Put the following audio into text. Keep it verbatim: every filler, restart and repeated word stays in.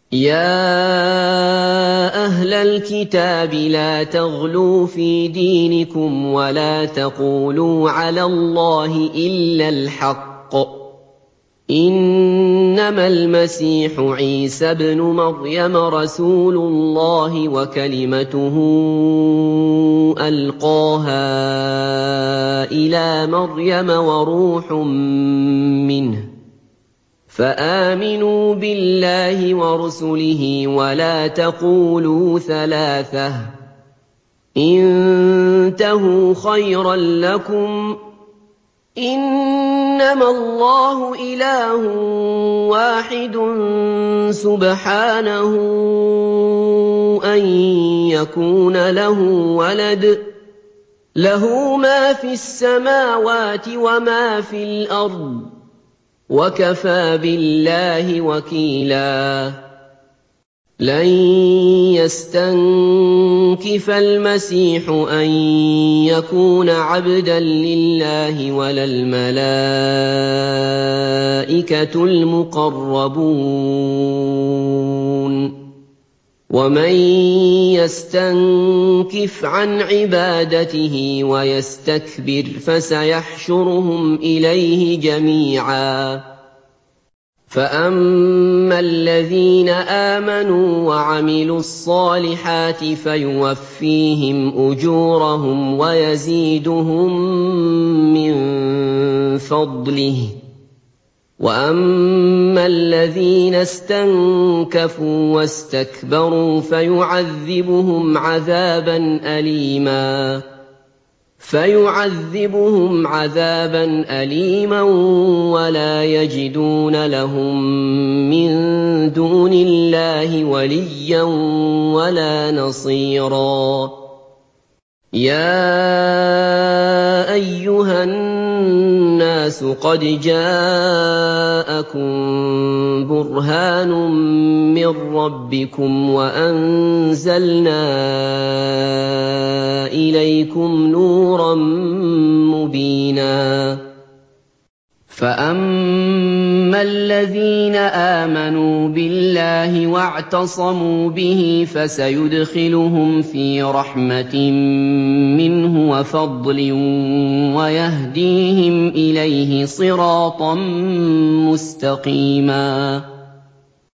يَا أَهْلَ الْكِتَابِ لَا تَغْلُوا فِي دِينِكُمْ وَلَا تَقُولُوا عَلَى اللَّهِ إِلَّا الْحَقَّ ۚ إِنَّمَا الْمَسِيحُ عِيسَى ابْنُ مَرْيَمَ رَسُولُ اللَّهِ وَكَلِمَتُهُ أَلْقَاهَا إِلَىٰ مَرْيَمَ وَرُوحٌ مِّنْهُ ۖ فَآمِنُوا بِاللَّهِ وَرُسُلِهِ وَلَا تَقُولُوا ثَلَاثَةٌ ۚ انتهوا خَيْرًا لَّكُمْ ۚ إِنَّمَا اللَّهُ إِلَٰهٌ وَاحِدٌ سُبْحَانَهُ أَن يَكُونَ لَهُ وَلَدٌ ۘ لَّهُ مَا فِي السَّمَاوَاتِ وَمَا فِي الْأَرْضِ ۚ وَكَفَىٰ بِاللَّهِ وَكِيلًا. لَن يَسْتَنكِفَ الْمَسِيحُ أَن يَكُونَ عَبْدًا لِّلَّهِ وَلَا الْمَلَائِكَةُ الْمُقَرَّبُونَ ۚ وَمَن يَسْتَنكِفْ عَنْ عِبَادَتِهِ وَيَسْتَكْبِرْ فَسَيَحْشُرُهُمْ إِلَيْهِ جَمِيعًا. فَأَمَّا الَّذِينَ آمَنُوا وَعَمِلُوا الصَّالِحَاتِ فَيُوَفِّيهِمْ أُجُورَهُمْ وَيَزِيدُهُم مِّن فَضْلِهِ ۖ وَأَمَّا الَّذِينَ اسْتَنكَفُوا وَاسْتَكْبَرُوا فَيُعَذِّبُهُمْ عَذَابًا أَلِيمًا فَيُعَذِّبُهُمْ عَذَابًا أَلِيمًا وَلَا يَجِدُونَ لَهُم مِّن دُونِ اللَّهِ وَلِيًّا وَلَا نَصِيرًا. يَا أَيُّهَا النَّاسُ قَدْ جَاءَكُم بُرْهَانٌ مِّن رَّبِّكُمْ وَأَنزَلْنَا إِلَيْكُمْ نُورًا مُّبِينًا. فَأَمَّا الَّذِينَ آمَنُوا بِاللَّهِ وَاعْتَصَمُوا بِهِ فَسَيُدْخِلُهُمْ فِي رَحْمَةٍ مِّنْهُ وَفَضْلٍ وَيَهْدِيهِمْ إِلَيْهِ صِرَاطًا مُّسْتَقِيمًا.